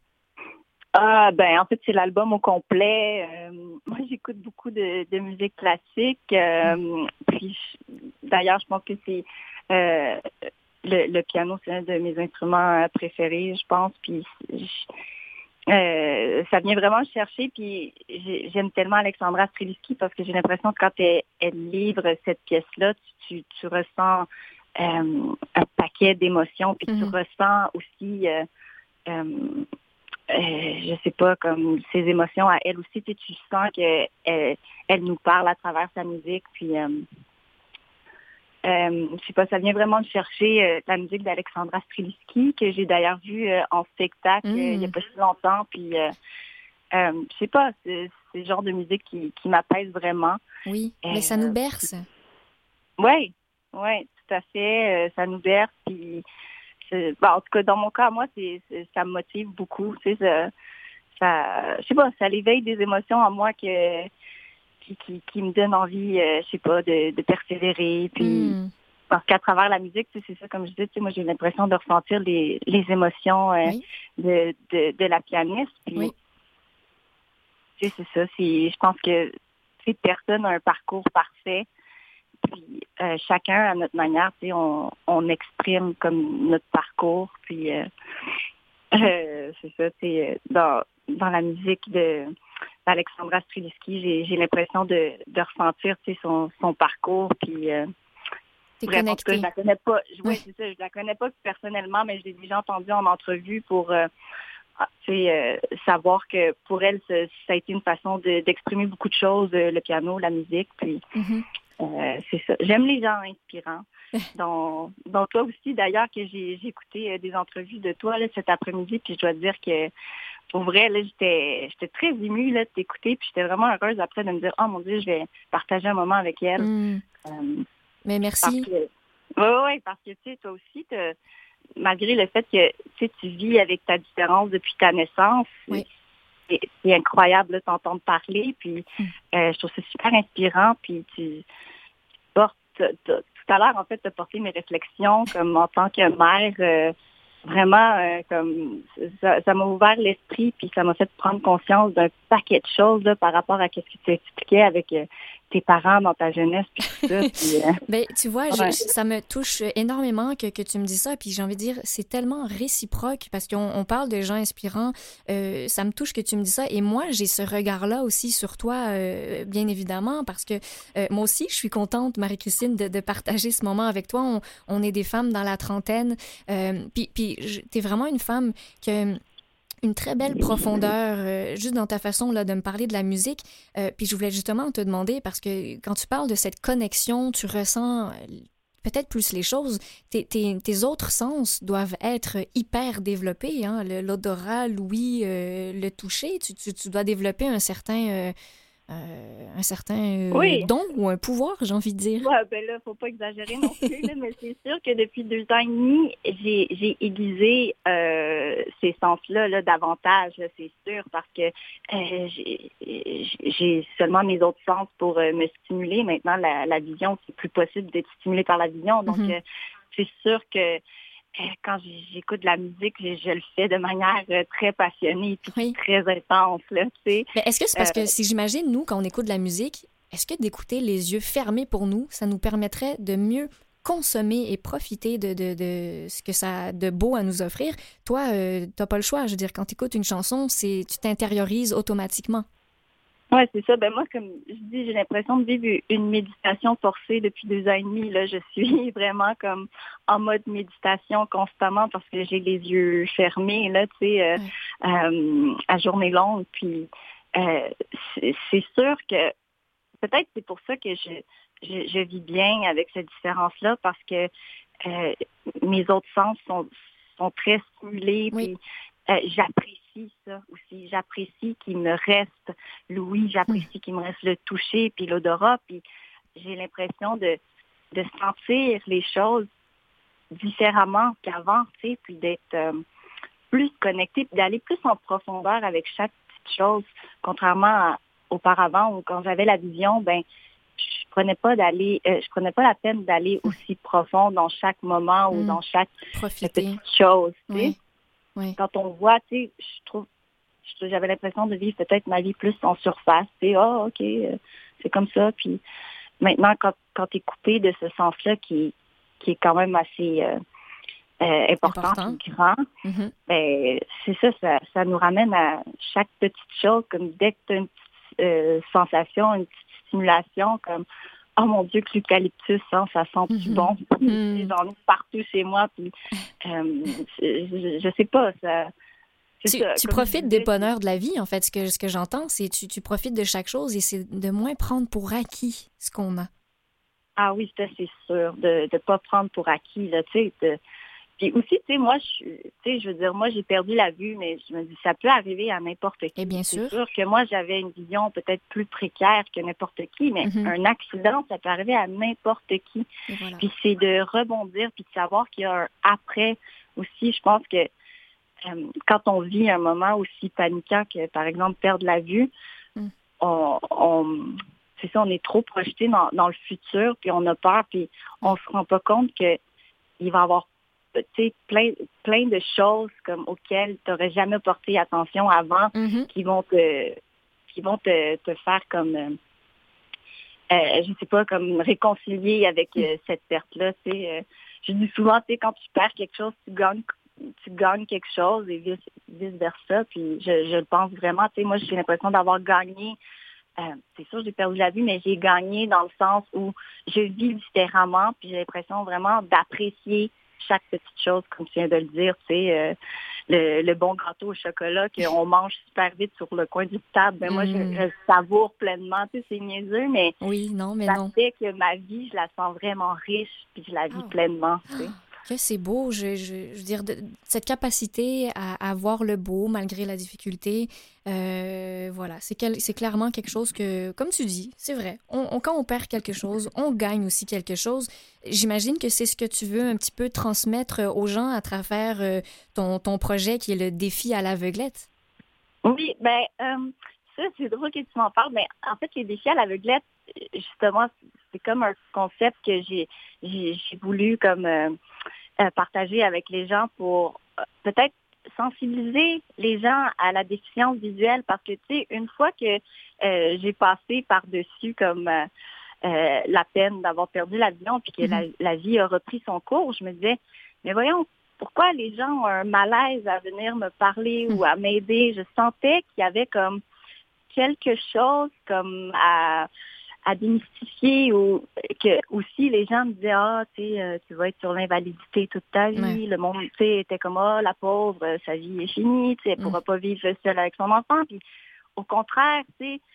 En fait, c'est l'album au complet. Moi, j'écoute beaucoup de musique classique. Puis, d'ailleurs, je pense que c'est le piano, c'est un de mes instruments préférés, je pense. Puis, ça vient vraiment me chercher, puis j'aime tellement Alexandra Streliski parce que j'ai l'impression que quand elle livre cette pièce-là, tu ressens un paquet d'émotions, puis tu ressens aussi, je sais pas, comme ses émotions à elle aussi, tu sens qu'elle nous parle à travers sa musique, puis je sais pas, ça vient vraiment de chercher la musique d'Alexandra Streliski, que j'ai d'ailleurs vue en spectacle il y a pas si longtemps. Puis, je sais pas, c'est le genre de musique qui m'apaise vraiment. Oui, mais ça nous berce. Oui, tout à fait. Ça nous berce. Puis, en tout cas, dans mon cas, moi, ça me motive beaucoup. Tu sais, ça, je sais pas, ça éveille des émotions en moi qui me donne envie, je sais pas, de persévérer. Puis parce qu'à travers la musique, tu sais, c'est ça, comme je dis, tu sais, moi j'ai l'impression de ressentir les émotions de la pianiste. Puis, tu sais, c'est ça. Je pense que personne n'a un parcours parfait. Puis chacun à notre manière, tu sais, on exprime comme notre parcours. Puis c'est ça, c'est dans la musique d'Alexandra Streliski, j'ai l'impression de ressentir, tu sais, son parcours. Puis t'es connectée. Je la connais pas. Oui, c'est ça. Je la connais pas personnellement, mais je l'ai déjà entendue en entrevue pour savoir que pour elle, ça a été une façon d'exprimer beaucoup de choses, le piano, la musique. Puis c'est ça. J'aime les gens inspirants. Donc toi aussi, d'ailleurs, que j'ai écouté des entrevues de toi là, cet après-midi, puis je dois te dire que pour vrai, là, j'étais très émue là, de t'écouter, puis j'étais vraiment heureuse après de me dire, oh mon Dieu, je vais partager un moment avec elle. Mais merci. Oui, parce que tu sais, toi aussi, malgré le fait que tu vis avec ta différence depuis ta naissance, c'est incroyable de t'entendre parler, puis je trouve ça super inspirant, puis tu portes, tout à l'heure, en fait, tu as porté mes réflexions comme en tant que mère, vraiment, comme ça m'a ouvert l'esprit, puis ça m'a fait prendre conscience d'un paquet de choses là, par rapport à ce que tu expliquais avec tes parents dans ta jeunesse, puis tout ça. Ben, tu vois, ça me touche énormément que tu me dis ça, puis j'ai envie de dire, c'est tellement réciproque, parce qu'on parle de gens inspirants, ça me touche que tu me dis ça, et moi, j'ai ce regard-là aussi sur toi, bien évidemment, parce que moi aussi, je suis contente, Marie-Christine, de partager ce moment avec toi. On est des femmes dans la trentaine, puis t'es vraiment une femme qui a une très belle profondeur, juste dans ta façon là, de me parler de la musique. Puis je voulais justement te demander, parce que quand tu parles de cette connexion, tu ressens peut-être plus les choses. Tes autres sens doivent être hyper développés. Hein? L'odorat, l'ouïe, le toucher. Tu dois développer un certain Oui. don ou un pouvoir, j'ai envie de dire. Ouais, ben là, faut pas exagérer non plus, là, mais c'est sûr que depuis 2 ans et demi, j'ai aiguisé ces sens-là là, davantage, là, c'est sûr, parce que j'ai seulement mes autres sens pour me stimuler. Maintenant, la vision, c'est plus possible d'être stimulé par la vision. Donc, c'est sûr que quand j'écoute de la musique, je le fais de manière très passionnée et très intense. Là, tu sais. Mais est-ce que c'est parce que, si j'imagine, nous, quand on écoute de la musique, est-ce que d'écouter les yeux fermés pour nous, ça nous permettrait de mieux consommer et profiter de ce que ça a de beau à nous offrir? Toi, t'as pas le choix. Je veux dire, quand tu écoutes une chanson, tu t'intériorises automatiquement. Oui, c'est ça. Ben moi, comme je dis, j'ai l'impression de vivre une méditation forcée depuis 2 ans et demi. Là, je suis vraiment comme en mode méditation constamment parce que j'ai les yeux fermés, là, tu sais, à journée longue. Puis c'est sûr que peut-être c'est pour ça que je vis bien avec cette différence-là parce que mes autres sens sont très stimulés. Oui. Puis j'apprécie ça aussi. J'apprécie qu'il me reste l'ouïe, j'apprécie qu'il me reste le toucher puis l'odorat. Puis j'ai l'impression de sentir les choses différemment qu'avant, tu sais, puis d'être plus connectée, puis d'aller plus en profondeur avec chaque petite chose, contrairement à auparavant où quand j'avais la vision, ben je prenais pas la peine d'aller aussi profond dans chaque moment ou dans chaque petite chose, tu sais. Oui. Quand on voit, tu sais, j'avais l'impression de vivre peut-être ma vie plus en surface. Tu sais, OK, c'est comme ça. Puis maintenant, quand tu es coupé de ce sens-là qui est quand même assez important. Et grand, ben, c'est ça nous ramène à chaque petite chose, comme dès que tu as une petite sensation, une petite stimulation, comme oh mon Dieu, que l'eucalyptus, hein, ça sent plus bon. J'en ai partout chez moi. Puis, je sais pas. Tu profites des bonheurs de la vie, en fait. Ce que j'entends, c'est tu profites de chaque chose et c'est de moins prendre pour acquis ce qu'on a. Ah oui, ça, c'est sûr. De ne pas prendre pour acquis. Là, puis aussi, tu sais, moi, je veux dire, moi, j'ai perdu la vue, mais je me dis, ça peut arriver à n'importe qui. Et bien sûr. C'est sûr que moi, j'avais une vision peut-être plus précaire que n'importe qui, mais un accident, ça peut arriver à n'importe qui. Voilà. Puis c'est de rebondir, puis de savoir qu'il y a un après aussi. Je pense que quand on vit un moment aussi paniquant que, par exemple, perdre la vue, c'est ça, on est trop projeté dans le futur, puis on a peur, puis on se rend pas compte que il va y avoir plein de choses comme auxquelles tu n'aurais jamais porté attention avant, qui vont te faire comme je sais pas, comme réconcilier avec cette perte-là. Je dis souvent, quand tu perds quelque chose, tu gagnes quelque chose et vice-versa. Puis je le pense vraiment. Moi, j'ai l'impression d'avoir gagné. C'est sûr, j'ai perdu la vue, mais j'ai gagné dans le sens où je vis différemment. Puis j'ai l'impression vraiment d'apprécier chaque petite chose, comme tu viens de le dire, le bon gâteau au chocolat qu'on mange super vite sur le coin du table. Ben moi, je le savoure pleinement. C'est niaiseux, mais ça fait que ma vie, je la sens vraiment riche, puis je la vis pleinement. Que c'est beau, je veux dire, cette capacité à voir le beau malgré la difficulté, voilà, c'est clairement quelque chose que, comme tu dis, c'est vrai, quand on perd quelque chose, on gagne aussi quelque chose. J'imagine que c'est ce que tu veux un petit peu transmettre aux gens à travers ton projet qui est le défi à l'aveuglette. Oui, ben ça, c'est drôle que tu m'en parles, mais en fait, les défis à l'aveuglette, justement, c'est comme un concept que j'ai voulu comme partager avec les gens pour peut-être sensibiliser les gens à la déficience visuelle parce que, tu sais, une fois que j'ai passé par-dessus comme la peine d'avoir perdu la vision puis que la vie a repris son cours, je me disais, mais voyons, pourquoi les gens ont un malaise à venir me parler ou à m'aider? Je sentais qu'il y avait comme quelque chose comme à démystifier ou que aussi les gens me disaient tu vas être sur l'invalidité toute ta vie, le monde était comme la pauvre, sa vie est finie, elle pourra pas vivre seule avec son enfant. Puis au contraire,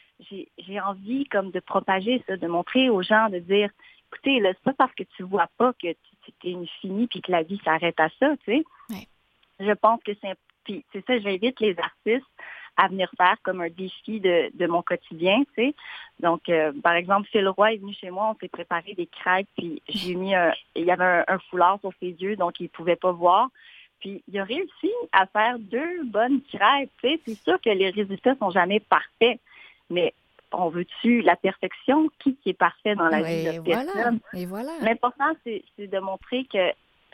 j'ai envie comme de propager ça, de montrer aux gens, de dire écoutez, là, c'est pas parce que tu vois pas que tu es une finie puis que la vie s'arrête à ça, tu sais. Ouais. Je pense que c'est ça, j'invite les artistes à venir faire comme un défi de mon quotidien, tu sais. Donc, par exemple, Phil Roy est venu chez moi, on s'est préparé des crêpes, puis j'ai mis il y avait un foulard sur ses yeux, donc il ne pouvait pas voir. Puis, il a réussi à faire 2 bonnes crêpes, tu sais. C'est sûr que les résultats sont jamais parfaits, mais on veut-tu la perfection? Qui est parfait dans la vie de personne? Et voilà. L'important, c'est de montrer que,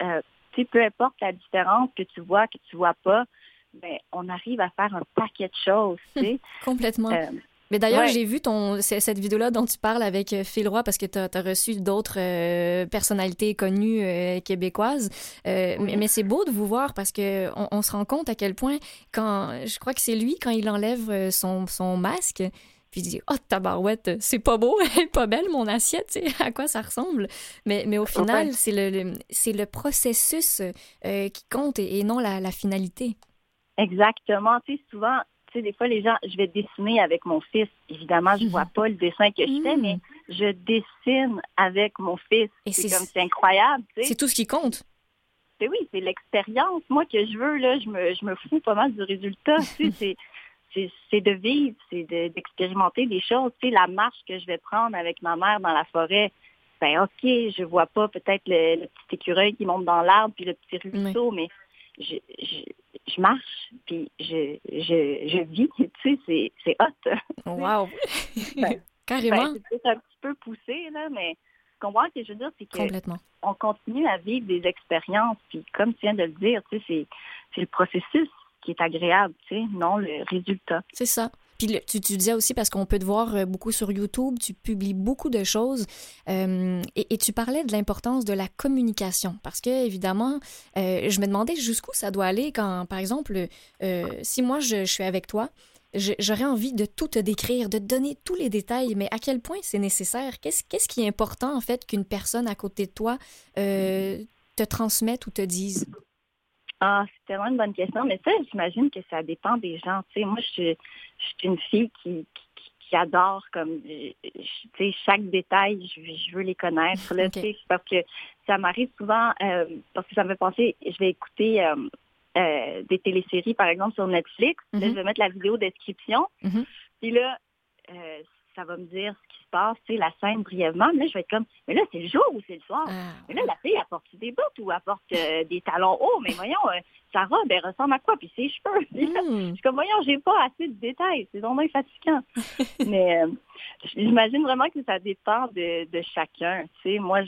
tu sais, peu importe la différence que tu vois pas, ben, on arrive à faire un paquet de choses, tu sais. Complètement. Mais d'ailleurs, j'ai vu cette vidéo-là dont tu parles avec Phil Roy parce que tu as reçu d'autres personnalités connues québécoises. Mais c'est beau de vous voir parce que on se rend compte à quel point, je crois que c'est lui, quand il enlève son masque, puis il dit « Oh, tabarouette, c'est pas beau, elle est pas belle, mon assiette, tu sais, à quoi ça ressemble? » Mais au final, c'est le processus qui compte et non la finalité. Exactement. Tu sais, souvent, tu sais, des fois, les gens, je vais dessiner avec mon fils. Évidemment, je vois pas le dessin que je fais, mais je dessine avec mon fils. Et c'est incroyable, tu sais. C'est tout ce qui compte. C'est oui, c'est l'expérience. Moi, que je veux, là, je me fous pas mal du résultat. Tu sais, c'est de vivre, c'est d'expérimenter des choses. Tu sais, la marche que je vais prendre avec ma mère dans la forêt, ben OK, je vois pas peut-être le petit écureuil qui monte dans l'arbre puis le petit ruisseau, mais je marche, puis je vis, tu sais, c'est hot. Wow! Carrément! C'est un petit peu poussé, là, mais ce qu'on voit que je veux dire, c'est qu'on continue à vivre des expériences, puis comme tu viens de le dire, tu sais, c'est le processus qui est agréable, tu sais, non le résultat. C'est ça. Puis tu disais aussi, parce qu'on peut te voir beaucoup sur YouTube, tu publies beaucoup de choses et tu parlais de l'importance de la communication. Parce que, évidemment, je me demandais jusqu'où ça doit aller quand, par exemple, si moi je suis avec toi, j'aurais envie de tout te décrire, de te donner tous les détails, mais à quel point c'est nécessaire? Qu'est-ce qui est important, en fait, qu'une personne à côté de toi te transmette ou te dise? Ah, c'est tellement une bonne question, mais ça, j'imagine que ça dépend des gens. Tu sais, moi, je suis une fille qui adore comme, tu sais, chaque détail, je veux les connaître. Là, tu sais, parce que ça m'arrive souvent, parce que ça me fait penser, je vais écouter des téléséries, par exemple, sur Netflix. Là, je vais mettre la vidéo description. Puis là, ça va me dire ce qui se passe, tu sais, la scène brièvement. Mais là, je vais être comme, mais là, c'est le jour ou c'est le soir? Mais là, la fille, elle porte des bottes ou elle porte des talons hauts. Mais voyons, sa robe, elle ressemble à quoi? Puis ses cheveux. Puis là, je suis comme, voyons, j'ai pas assez de détails. C'est vraiment fatigant. Mais j'imagine vraiment que ça dépend de chacun. Tu sais, moi,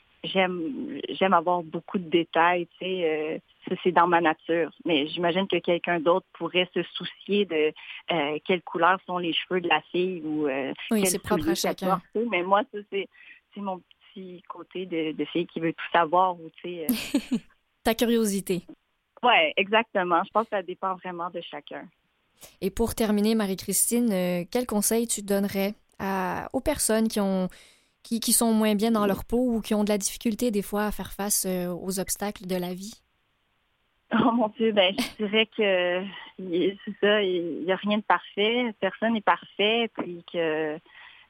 j'aime avoir beaucoup de détails, tu sais, ça c'est dans ma nature. Mais j'imagine que quelqu'un d'autre pourrait se soucier de quelle couleur sont les cheveux de la fille ou oui, c'est propre à chacun. Mais moi, ça c'est mon petit côté de fille qui veut tout savoir ou tu sais. Ta curiosité. Ouais, exactement. Je pense que ça dépend vraiment de chacun. Et pour terminer, Marie-Christine, quel conseil tu donnerais aux personnes qui sont moins bien dans leur peau ou qui ont de la difficulté des fois à faire face aux obstacles de la vie? Oh mon Dieu, ben je dirais que c'est ça, il n'y a rien de parfait, personne n'est parfait, puis que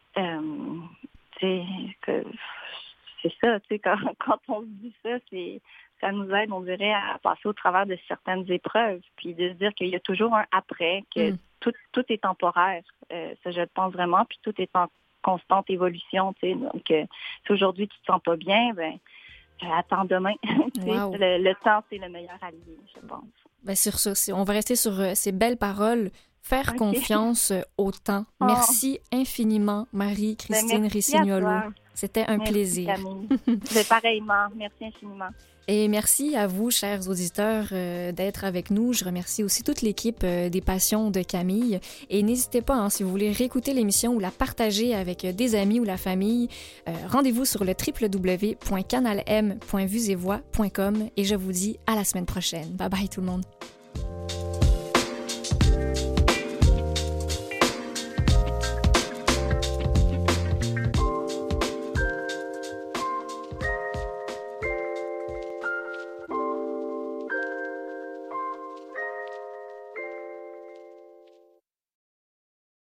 c'est ça, tu sais, quand on se dit ça, ça nous aide, on dirait, à passer au travers de certaines épreuves, puis de se dire qu'il y a toujours un après, que tout est temporaire. Ça, je le pense vraiment, puis tout est en constante évolution, tu sais. Donc, si aujourd'hui tu te sens pas bien, ben attends demain. Wow. Le temps, c'est le meilleur allié, je pense. Ben sur ça, on va rester sur ces belles paroles. Faire confiance au temps. Oh. Merci infiniment, Marie-Christine Riccignolo. C'était un plaisir. C'est pareillement. Merci infiniment. Et merci à vous, chers auditeurs, d'être avec nous. Je remercie aussi toute l'équipe des Passions de Camille. Et n'hésitez pas, hein, si vous voulez réécouter l'émission ou la partager avec des amis ou la famille, rendez-vous sur le www.canalm.vuesetvoix.com et je vous dis à la semaine prochaine. Bye bye tout le monde.